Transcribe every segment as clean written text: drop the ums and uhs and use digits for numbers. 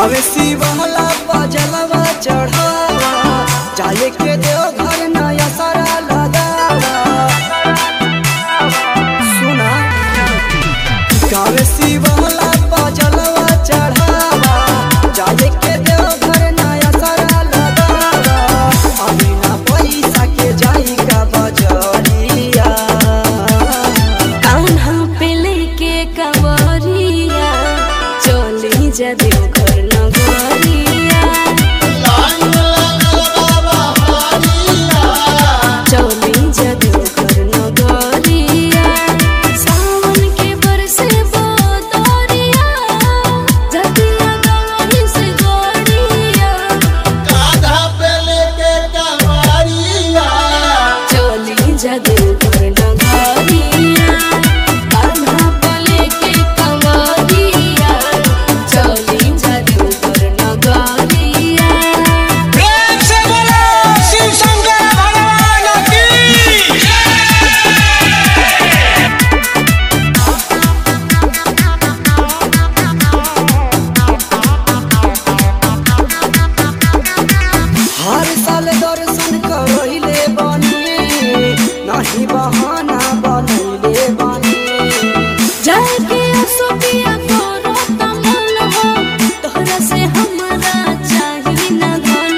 गावे शिवाला बजलवा चढ़ावा जाए के देव घर नया सारा लगावा। सुना गावे शिवाला बजलवा चढ़ावा जाए के देव घर नया सारा लगावा। अभी ना पैसा के जाई का बजरिया कान्हा पे लेके कंवरिया चली जा देवघर नगरिया। चली जा देवघर नगरिया सावन के बरसे बदरिया जतिया गवनी से गोड़िया। चली जा देवघर नगरिया कान्हा पे लेके कंवरिया चली जा देवघर नगरिया। प्रेम से बोलो शिव शंकर भगवान की। हर साल दर्शन करैले बानी नहीं बहाना बनैले बानी। जाए के असोपिया करो तमन हो तोहरा से हमारा चाहिए न धन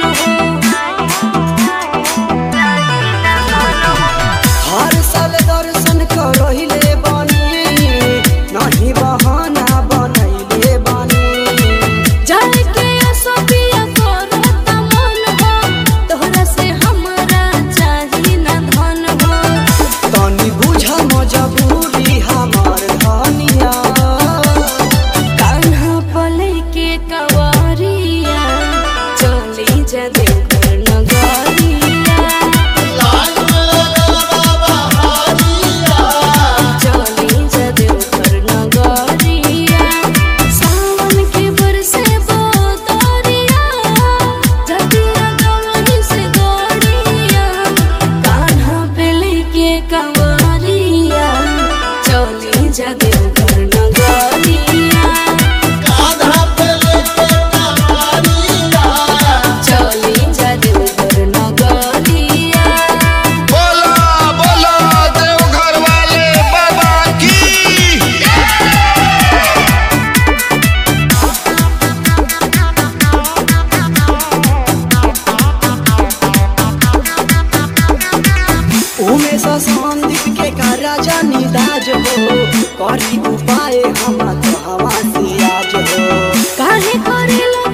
हो। हर साल दर्शन करैले बानी नहीं बहाना बनैले बानी। जाए के असोपिया करो तमन हो तोहरा से हमारा चाहिए न धन हो। तनी बुझा मजबूरी हमार धनिया कान्हा पे लेके कंवरिया चली जा देवघर नगरिया। चली जा देवघर नगरिया सावन के बरसे बदरिया जतिया गवनी से गोड़िया। कान्हा पे लेके कंवरिया चली जा देवघर नगरिया। चली जा देवघर नगरिया। बोलो बोलो देवघर वाले बाबा की। उमेश संदीप के का राजा निदाज हो करी उपाय हम तो हवा से आज हो। काहे करेला